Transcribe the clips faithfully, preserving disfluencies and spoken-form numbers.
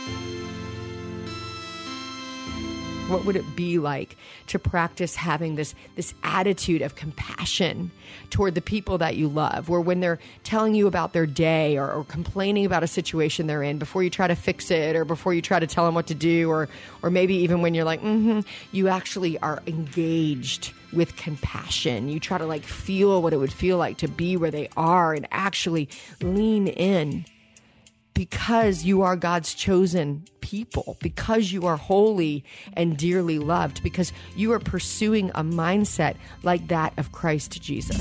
What would it be like to practice having this, this attitude of compassion toward the people that you love, where when they're telling you about their day or, or complaining about a situation they're in, before you try to fix it or before you try to tell them what to do, or, or maybe even when you're like, mm-hmm, you actually are engaged with compassion. You try to like feel what it would feel like to be where they are and actually lean in. Because you are God's chosen people, because you are holy and dearly loved, because you are pursuing a mindset like that of Christ Jesus.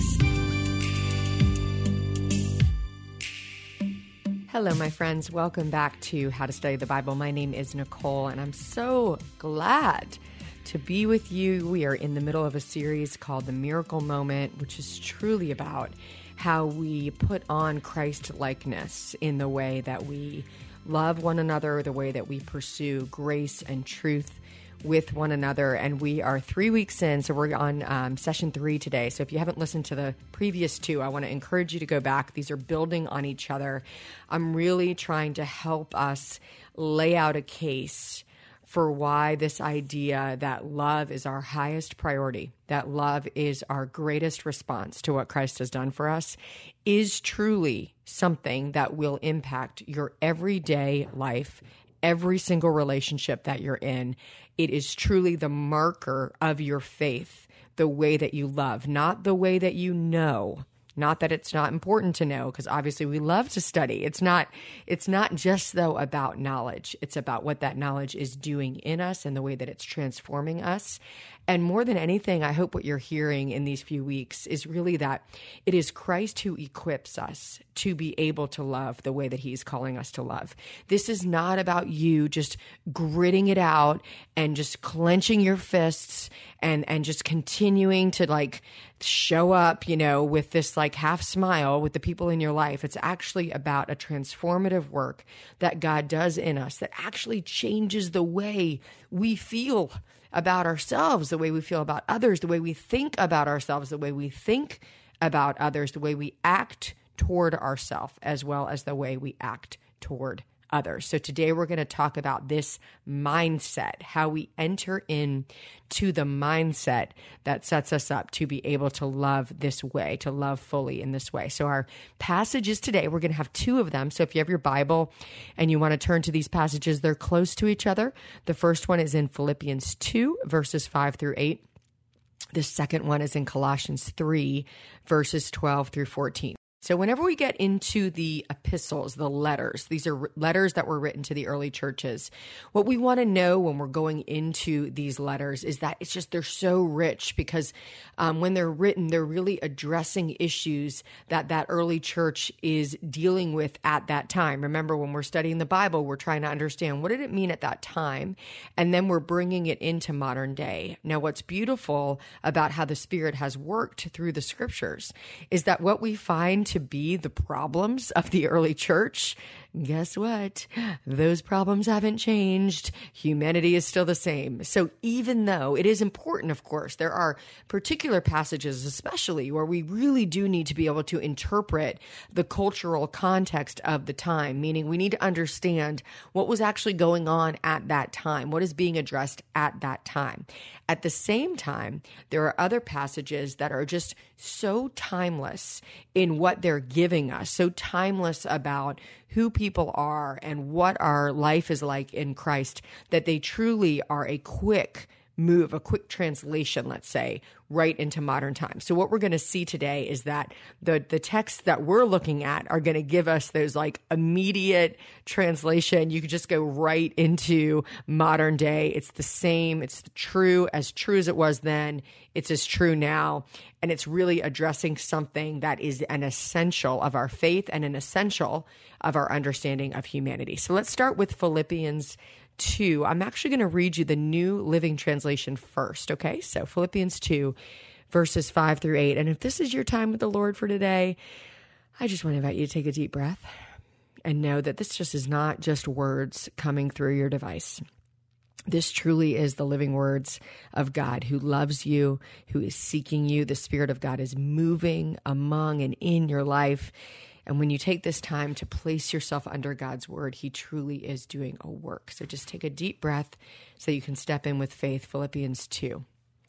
Hello, my friends. Welcome back to How to Study the Bible. My name is Nicole, and I'm so glad to be with you. We are in the middle of a series called The Miracle Moment, which is truly about how we put on Christ-likeness in the way that we love one another, the way that we pursue grace and truth with one another. And we are three weeks in, so we're on um, session three today. So if you haven't listened to the previous two, I want to encourage you to go back. These are building on each other. I'm really trying to help us lay out a case for why this idea that love is our highest priority, that love is our greatest response to what Christ has done for us, is truly something that will impact your everyday life, every single relationship that you're in. It is truly the marker of your faith, the way that you love, not the way that you know. Not that it's not important to know, because obviously we love to study. It's not, it's not just, though, about knowledge. It's about what that knowledge is doing in us and the way that it's transforming us. And more than anything, I hope what you're hearing in these few weeks is really that it is Christ who equips us to be able to love the way that he's calling us to love. This is not about you just gritting it out and just clenching your fists and, and just continuing to like show up, you know, with this like half smile with the people in your life. It's actually about a transformative work that God does in us that actually changes the way we feel about ourselves, the way we feel about others, the way we think about ourselves, the way we think about others, the way we act toward ourselves, as well as the way we act toward others. So today we're going to talk about this mindset, how we enter in to the mindset that sets us up to be able to love this way, to love fully in this way. So our passages today, we're going to have two of them. So if you have your Bible and you want to turn to these passages, they're close to each other. The first one is in Philippians two, verses five through eight. The second one is in Colossians three, verses twelve through fourteen. So whenever we get into the epistles, the letters, these are letters that were written to the early churches. What we want to know when we're going into these letters is that it's just, they're so rich because um, when they're written, they're really addressing issues that that early church is dealing with at that time. Remember, when we're studying the Bible, we're trying to understand what did it mean at that time? And then we're bringing it into modern day. Now, what's beautiful about how the Spirit has worked through the scriptures is that what we find to be the problems of the early church, guess what? Those problems haven't changed. Humanity is still the same. So even though it is important, of course, there are particular passages, especially where we really do need to be able to interpret the cultural context of the time, meaning we need to understand what was actually going on at that time, what is being addressed at that time. At the same time, there are other passages that are just so timeless in what they're giving us, so timeless about who people are and what our life is like in Christ, that they truly are a quick move, a quick translation, let's say, right into modern times. So what we're going to see today is that the the texts that we're looking at are going to give us those like immediate translation. You could just go right into modern day. It's the same. It's true, as true as it was then. It's as true now. And it's really addressing something that is an essential of our faith and an essential of our understanding of humanity. So let's start with Philippians two. I'm actually going to read you the New Living Translation first, okay? So Philippians two, verses five through eight. And if this is your time with the Lord for today, I just want to invite you to take a deep breath and know that this just is not just words coming through your device. This truly is the living words of God who loves you, who is seeking you. The Spirit of God is moving among and in your life. And when you take this time to place yourself under God's word, he truly is doing a work. So just take a deep breath so you can step in with faith. Philippians two.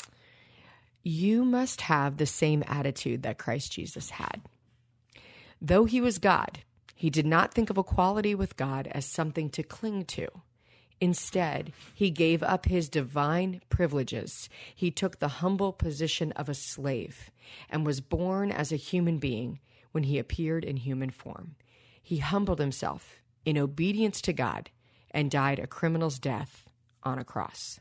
You must have the same attitude that Christ Jesus had. Though he was God, he did not think of equality with God as something to cling to. Instead, he gave up his divine privileges. He took the humble position of a slave and was born as a human being when he appeared in human form. He humbled himself in obedience to God and died a criminal's death on a cross.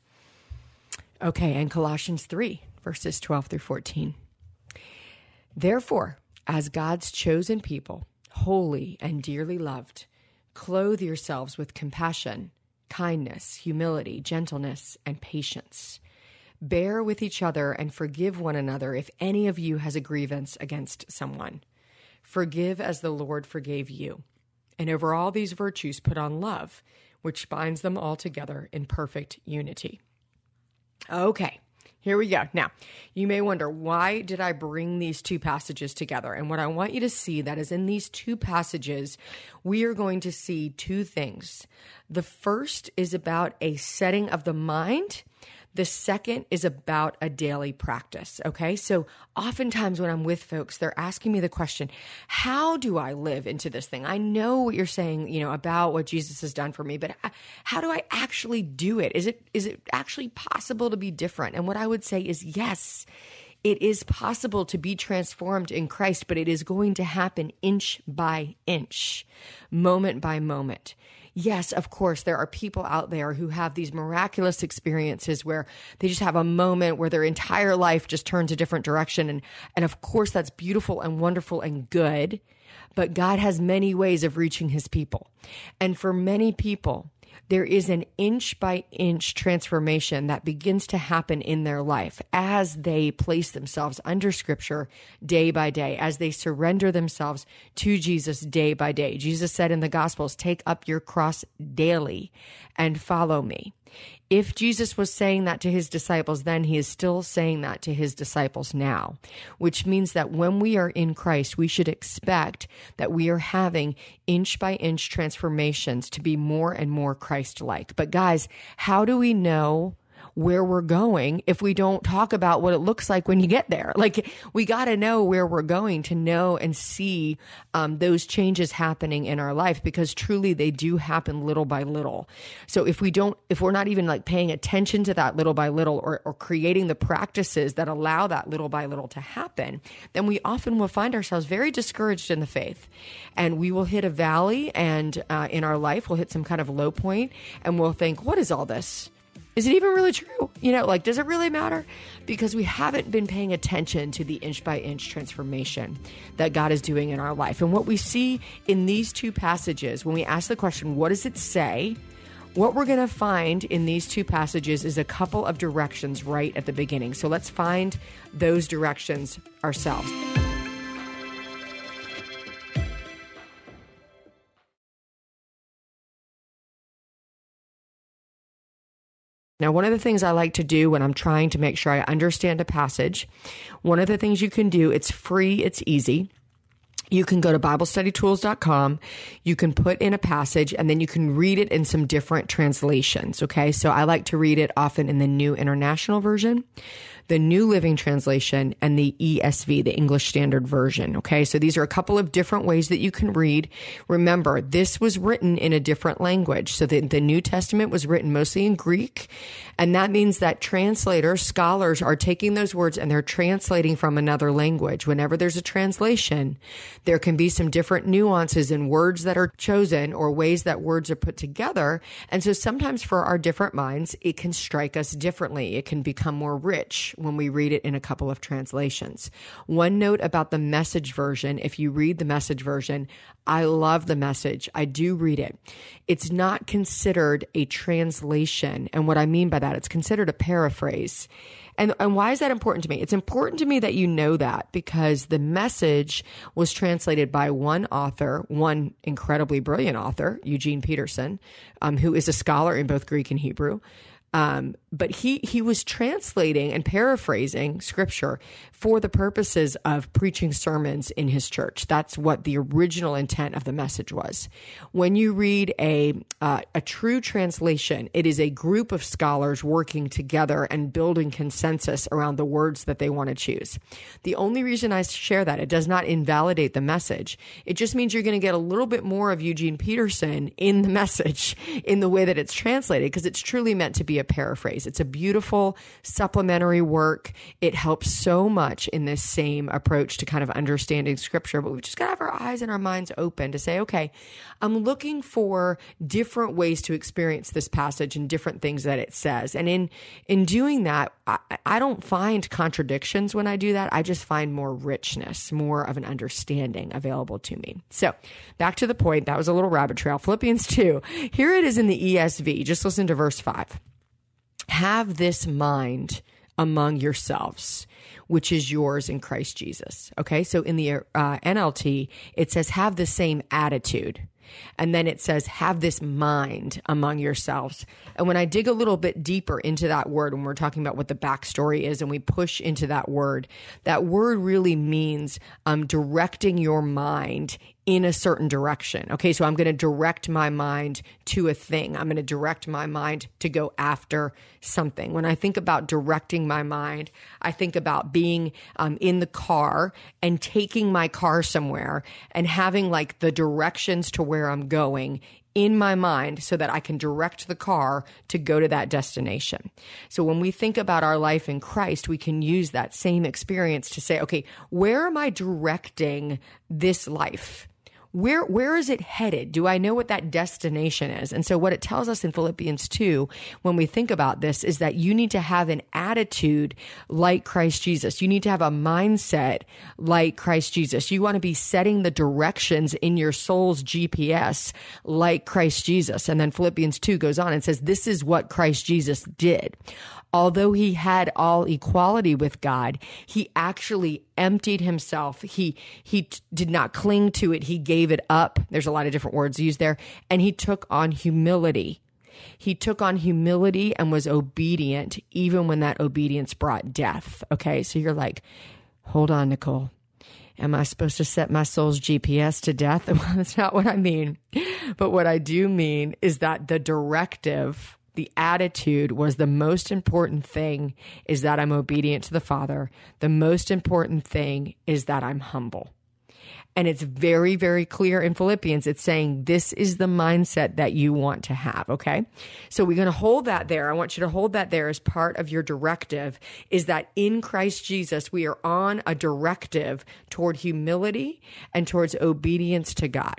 Okay, and Colossians three, verses twelve through fourteen. Therefore, as God's chosen people, holy and dearly loved, clothe yourselves with compassion, kindness, humility, gentleness, and patience. Bear with each other and forgive one another if any of you has a grievance against someone. Forgive as the Lord forgave you. And over all these virtues put on love, which binds them all together in perfect unity. Okay, here we go. Now, you may wonder, why did I bring these two passages together? And what I want you to see that is in these two passages, we are going to see two things. The first is about a setting of the mind. The second is about a daily practice, okay? So oftentimes when I'm with folks, they're asking me the question, how do I live into this thing? I know what you're saying, you know, about what Jesus has done for me, but how do I actually do it? Is it is it actually possible to be different? And what I would say is yes, it is possible to be transformed in Christ, but it is going to happen inch by inch, moment by moment. Yes, of course, there are people out there who have these miraculous experiences where they just have a moment where their entire life just turns a different direction. And, and of course, that's beautiful and wonderful and good. But God has many ways of reaching his people. And for many people, there is an inch by inch transformation that begins to happen in their life as they place themselves under Scripture day by day, as they surrender themselves to Jesus day by day. Jesus said in the Gospels, take up your cross daily and follow me. If Jesus was saying that to his disciples then, he is still saying that to his disciples now, which means that when we are in Christ, we should expect that we are having inch by inch transformations to be more and more Christ-like. But guys, how do we know where we're going if we don't talk about what it looks like when you get there? Like, we got to know where we're going to know and see um, those changes happening in our life, because truly they do happen little by little. So if we don't, if we're not even like paying attention to that little by little, or, or creating the practices that allow that little by little to happen, then we often will find ourselves very discouraged in the faith, and we will hit a valley, and uh, in our life we'll hit some kind of low point, and we'll think, what is all this? Is it even really true? You know, like, does it really matter? Because we haven't been paying attention to the inch by inch transformation that God is doing in our life. And what we see in these two passages, when we ask the question, what does it say? What we're going to find in these two passages is a couple of directions right at the beginning. So let's find those directions ourselves. Now, one of the things I like to do when I'm trying to make sure I understand a passage, one of the things you can do, it's free, it's easy. You can go to Bible Study Tools dot com. You can put in a passage, and then you can read it in some different translations. Okay. So I like to read it often in the New International Version, the New Living Translation, and the E S V, the English Standard Version. Okay. So these are a couple of different ways that you can read. Remember, this was written in a different language. So the, the New Testament was written mostly in Greek. And that means that translators, scholars are taking those words and they're translating from another language. Whenever there's a translation, there can be some different nuances in words that are chosen or ways that words are put together. And so sometimes for our different minds, it can strike us differently. It can become more rich when we read it in a couple of translations. One note about the Message version, if you read the Message version, I love the Message. I do read it. It's not considered a translation. And what I mean by that, it's considered a paraphrase. And, and why is that important to me? It's important to me that you know that, because the Message was translated by one author, one incredibly brilliant author, Eugene Peterson, um, who is a scholar in both Greek and Hebrew. Um, but he, he was translating and paraphrasing scripture for the purposes of preaching sermons in his church. That's what the original intent of the message was. When you read a, uh, a true translation, it is a group of scholars working together and building consensus around the words that they want to choose. The only reason I share that, it does not invalidate the message. It just means you're going to get a little bit more of Eugene Peterson in the message in the way that it's translated, because it's truly meant to be a paraphrase. It's a beautiful supplementary work. It helps so much in this same approach to kind of understanding scripture, but we've just got to have our eyes and our minds open to say, okay, I'm looking for different ways to experience this passage and different things that it says. And in, in doing that, I, I don't find contradictions when I do that. I just find more richness, more of an understanding available to me. So back to the point, that was a little rabbit trail. Philippians two, here it is in the E S V. Just listen to verse five. Have this mind among yourselves, which is yours in Christ Jesus. Okay, so in the uh, N L T, it says have the same attitude. And then it says, have this mind among yourselves. And when I dig a little bit deeper into that word, when we're talking about what the backstory is and we push into that word, that word really means um, directing your mind in a certain direction. Okay, so I'm going to direct my mind to a thing. I'm going to direct my mind to go after something. When I think about directing my mind, I think about being um, in the car and taking my car somewhere and having like the directions to where I'm going in my mind so that I can direct the car to go to that destination. So when we think about our life in Christ, we can use that same experience to say, okay, where am I directing this life? Where, where is it headed? Do I know what that destination is? And so what it tells us in Philippians two, when we think about this, is that you need to have an attitude like Christ Jesus. You need to have a mindset like Christ Jesus. You want to be setting the directions in your soul's G P S like Christ Jesus. And then Philippians two goes on and says, this is what Christ Jesus did. Although he had all equality with God, he actually emptied himself. He, he t- did not cling to it. He gave it up. There's a lot of different words used there. And he took on humility. He took on humility and was obedient, even when that obedience brought death. Okay. So you're like, hold on, Nicole. Am I supposed to set my soul's G P S to death? Well, that's not what I mean. But what I do mean is that the directive, the attitude was the most important thing is that I'm obedient to the Father. The most important thing is that I'm humble. And it's very, very clear in Philippians. It's saying this is the mindset that you want to have. Okay. So we're going to hold that there. I want you to hold that there as part of your directive, is that in Christ Jesus, we are on a directive toward humility and towards obedience to God.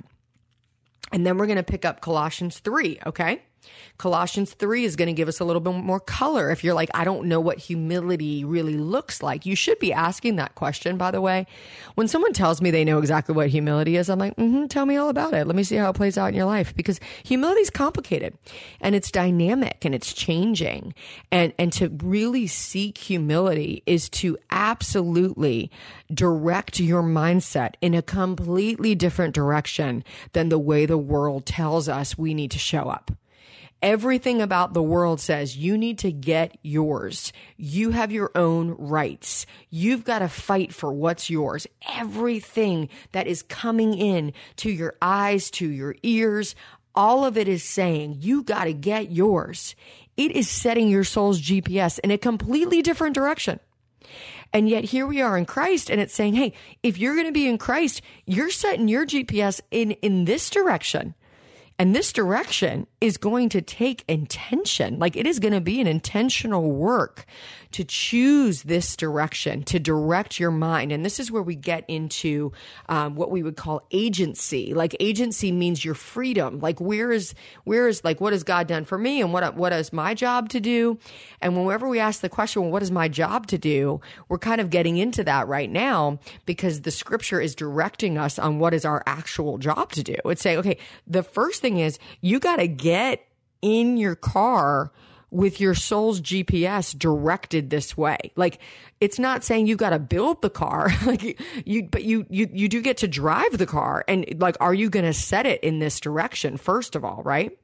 And then we're going to pick up Colossians three. Okay. Colossians three is going to give us a little bit more color. If you're like, I don't know what humility really looks like, you should be asking that question, by the way. When someone tells me they know exactly what humility is, I'm like, mm-hmm, tell me all about it. Let me see how it plays out in your life, because humility is complicated and it's dynamic and it's changing. And, and to really seek humility is to absolutely direct your mindset in a completely different direction than the way the world tells us we need to show up. Everything about the world says you need to get yours. You have your own rights. You've got to fight for what's yours. Everything that is coming in to your eyes, to your ears, all of it is saying you got to get yours. It is setting your soul's G P S in a completely different direction. And yet here we are in Christ, and it's saying, hey, if you're going to be in Christ, you're setting your G P S in, in this direction. And this direction is going to take intention. Like it is going to be an intentional work to choose this direction, to direct your mind. And this is where we get into um, what we would call agency. Like agency means your freedom. Like where is, where is like, what has God done for me? And what, what is my job to do? And whenever we ask the question, well, what is my job to do? We're kind of getting into that right now because the scripture is directing us on what is our actual job to do. It's saying, okay, the first thing is you got to get in your car with your soul's G P S directed this way. Like it's not saying you got to build the car, like you, but you, you, you do get to drive the car. And like, are you going to set it in this direction? First of all, right?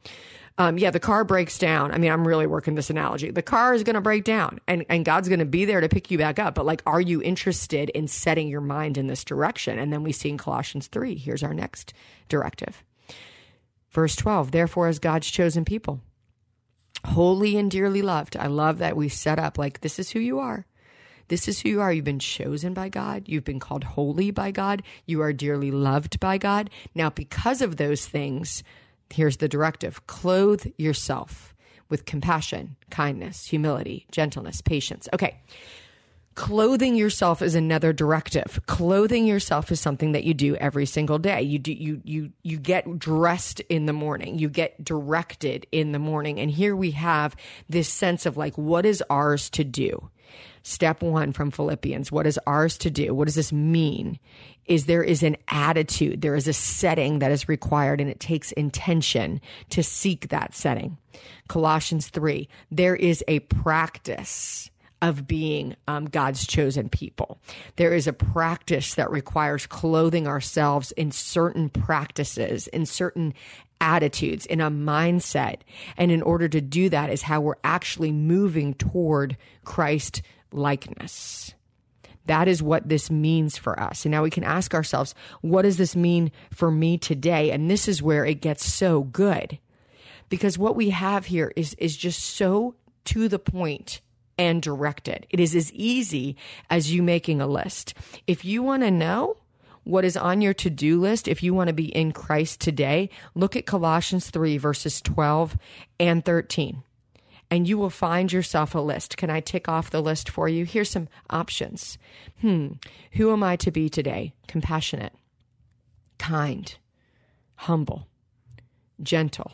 Um, yeah, the car breaks down. I mean, I'm really working this analogy. The car is going to break down and, and God's going to be there to pick you back up. But like, are you interested in setting your mind in this direction? And then we see in Colossians three, here's our next directive. Verse twelve, therefore, as God's chosen people, holy and dearly loved. I love that we set up like, this is who you are. This is who you are. You've been chosen by God. You've been called holy by God. You are dearly loved by God. Now, because of those things, here's the directive. Clothe yourself with compassion, kindness, humility, gentleness, patience. Okay. Clothing yourself is another directive. Clothing yourself is something that you do every single day. You do, you, you, you get dressed in the morning. You get directed in the morning. And here we have this sense of like, what is ours to do? Step one from Philippians, what is ours to do? What does this mean? Is there is an attitude, there is a setting that is required, and it takes intention to seek that setting. Colossians three, there is a practice of being um, God's chosen people. There is a practice that requires clothing ourselves in certain practices, in certain attitudes, in a mindset. And in order to do that is how we're actually moving toward Christ likeness. That is what this means for us. And now we can ask ourselves, what does this mean for me today? And this is where it gets so good, because what we have here is, is just so to the point and directed. It is as easy as you making a list. If you want to know what is on your to-do list, if you want to be in Christ today, look at Colossians three, verses twelve and thirteen. And you will find yourself a list. Can I tick off the list for you? Here's some options. Hmm. Who am I to be today? Compassionate, kind, humble, gentle,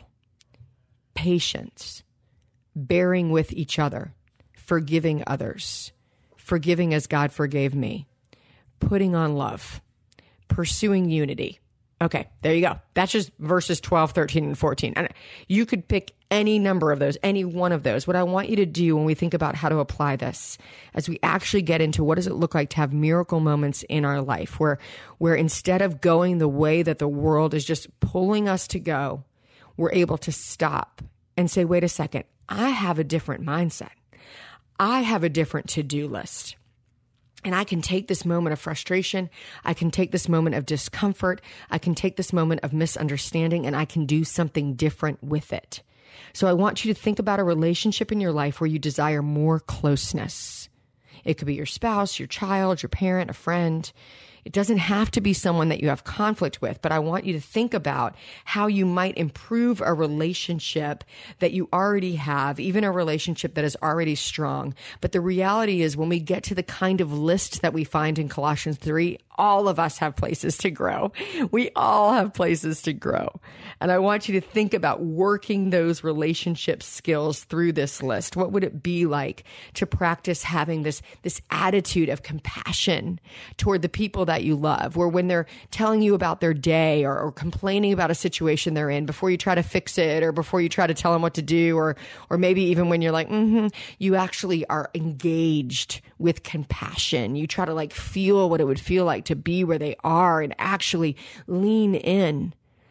patient, bearing with each other, forgiving others, forgiving as God forgave me, putting on love, pursuing unity. Okay, there you go. That's just verses twelve, thirteen, and fourteen. And you could pick any number of those, any one of those. What I want you to do when we think about how to apply this, as we actually get into what does it look like to have miracle moments in our life, where, where instead of going the way that the world is just pulling us to go, we're able to stop and say, wait a second, I have a different mindset. I have a different to-do list. And I can take this moment of frustration. I can take this moment of discomfort. I can take this moment of misunderstanding, and I can do something different with it. So I want you to think about a relationship in your life where you desire more closeness. It could be your spouse, your child, your parent, a friend. It doesn't have to be someone that you have conflict with, but I want you to think about how you might improve a relationship that you already have, even a relationship that is already strong. But the reality is, when we get to the kind of list that we find in Colossians three, all of us have places to grow. We all have places to grow. And I want you to think about working those relationship skills through this list. What would it be like to practice having this, this attitude of compassion toward the people that you love, where when they're telling you about their day or, or complaining about a situation they're in, before you try to fix it or before you try to tell them what to do, or, or maybe even when you're like, mm-hmm, you actually are engaged with compassion. You try to like feel what it would feel like to be where they are and actually lean in,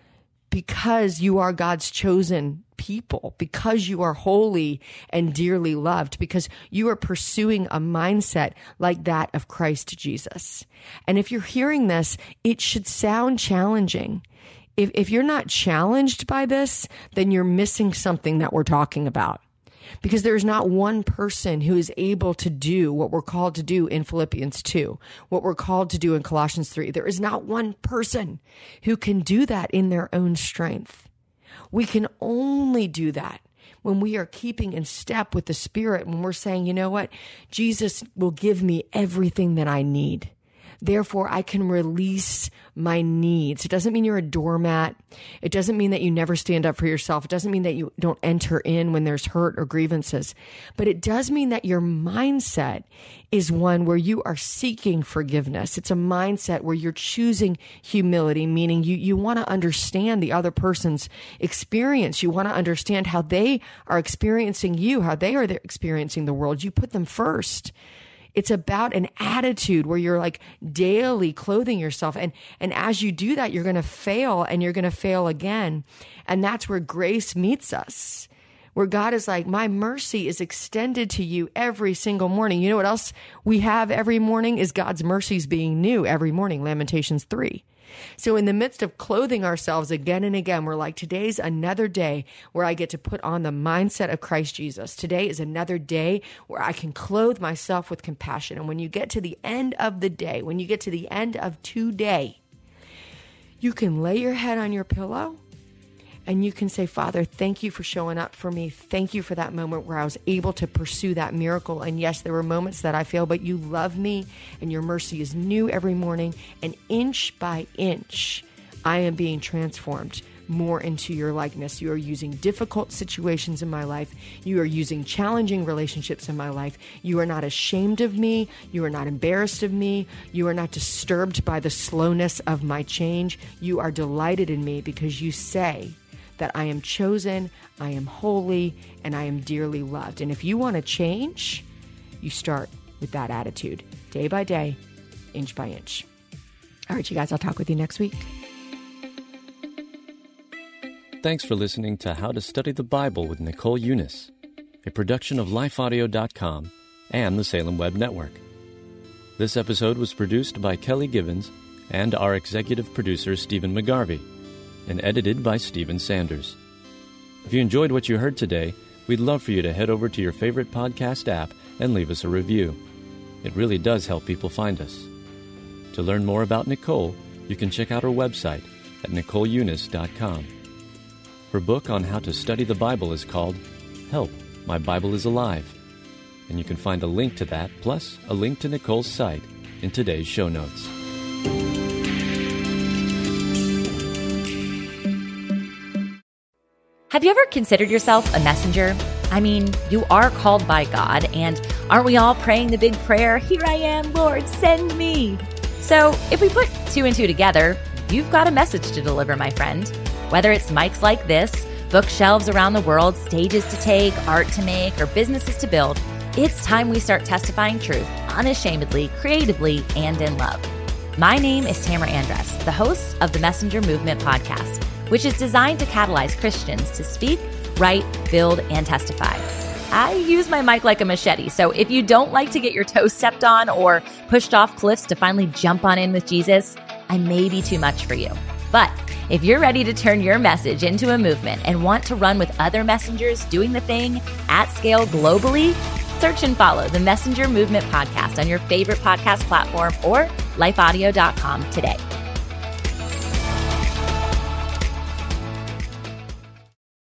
because you are God's chosen people, because you are holy and dearly loved, because you are pursuing a mindset like that of Christ Jesus. And if you're hearing this, it should sound challenging. If, if you're not challenged by this, then you're missing something that we're talking about. Because there's not one person who is able to do what we're called to do in Philippians two, what we're called to do in Colossians three. There is not one person who can do that in their own strength. We can only do that when we are keeping in step with the Spirit, when we're saying, you know what, Jesus will give me everything that I need. Therefore, I can release my needs. It doesn't mean you're a doormat. It doesn't mean that you never stand up for yourself. It doesn't mean that you don't enter in when there's hurt or grievances. But it does mean that your mindset is one where you are seeking forgiveness. It's a mindset where you're choosing humility, meaning you, you want to understand the other person's experience. You want to understand how they are experiencing you, how they are experiencing the world. You put them first. It's about an attitude where you're like daily clothing yourself. And, and as you do that, you're going to fail and you're going to fail again. And that's where grace meets us, where God is like, my mercy is extended to you every single morning. You know what else we have every morning is God's mercies being new every morning, Lamentations three. So in the midst of clothing ourselves again and again, we're like, today's another day where I get to put on the mindset of Christ Jesus. Today is another day where I can clothe myself with compassion. And when you get to the end of the day, when you get to the end of today, you can lay your head on your pillow and you can say, Father, thank you for showing up for me. Thank you for that moment where I was able to pursue that miracle. And yes, there were moments that I failed, but you love me and your mercy is new every morning. And inch by inch, I am being transformed more into your likeness. You are using difficult situations in my life. You are using challenging relationships in my life. You are not ashamed of me. You are not embarrassed of me. You are not disturbed by the slowness of my change. You are delighted in me because you say that I am chosen, I am holy, and I am dearly loved. And if you want to change, you start with that attitude, day by day, inch by inch. All right, you guys, I'll talk with you next week. Thanks for listening to How to Study the Bible with Nicole Unice, a production of life audio dot com and the Salem Web Network. This episode was produced by Kelly Givens and our executive producer, Stephen McGarvey, and edited by Stephen Sanders. If you enjoyed what you heard today, we'd love for you to head over to your favorite podcast app and leave us a review. It really does help people find us. To learn more about Nicole, you can check out her website at nicole unice dot com. Her book on how to study the Bible is called Help, My Bible is Alive, and you can find a link to that, plus a link to Nicole's site, in today's show notes. Have you ever considered yourself a messenger? I mean, you are called by God, and aren't we all praying the big prayer, "Here I am, Lord, send me"? So if we put two and two together, you've got a message to deliver, my friend. Whether it's mics like this, bookshelves around the world, stages to take, art to make, or businesses to build, it's time we start testifying truth unashamedly, creatively, and in love. My name is Tamara Andress, the host of the Messenger Movement podcast, which is designed to catalyze Christians to speak, write, build, and testify. I use my mic like a machete, so if you don't like to get your toes stepped on or pushed off cliffs to finally jump on in with Jesus, I may be too much for you. But if you're ready to turn your message into a movement and want to run with other messengers doing the thing at scale globally, search and follow the Messenger Movement podcast on your favorite podcast platform or life audio dot com today.